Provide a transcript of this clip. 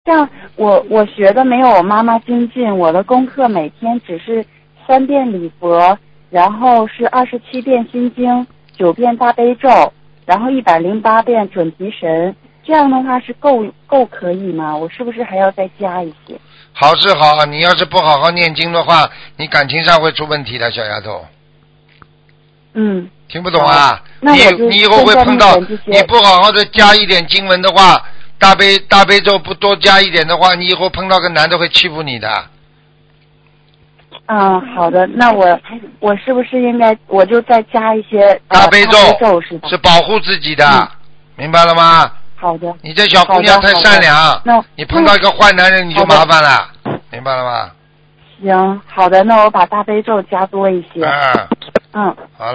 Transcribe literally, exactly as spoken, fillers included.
像我我学的没有我妈妈精进，我的功课每天只是三遍礼佛，然后是二十七遍心经，九遍大悲咒，然后一百零八遍准提神，这样的话是够够可以吗？我是不是还要再加一些？ 好是好，你要是不好好念经的话，你感情上会出问题的，小丫头。 嗯。 听不懂啊？ 那我就你你以后会碰到， 现在目前这些你不好好的加一点经文的话，大悲大悲咒不多加一点的话，你以后碰到个男的会欺负你的。 嗯，好的，那我我是不是应该我就再加一些、呃、 大悲咒？ 大悲咒是吧？ 是保护自己的， 嗯、 明白了吗？ 好的。 你这小姑娘太善良， 那你碰到一个坏男人你就麻烦了，明白了吗？ 行，好的，那我把大悲咒加多一些。 嗯。 嗯。 好。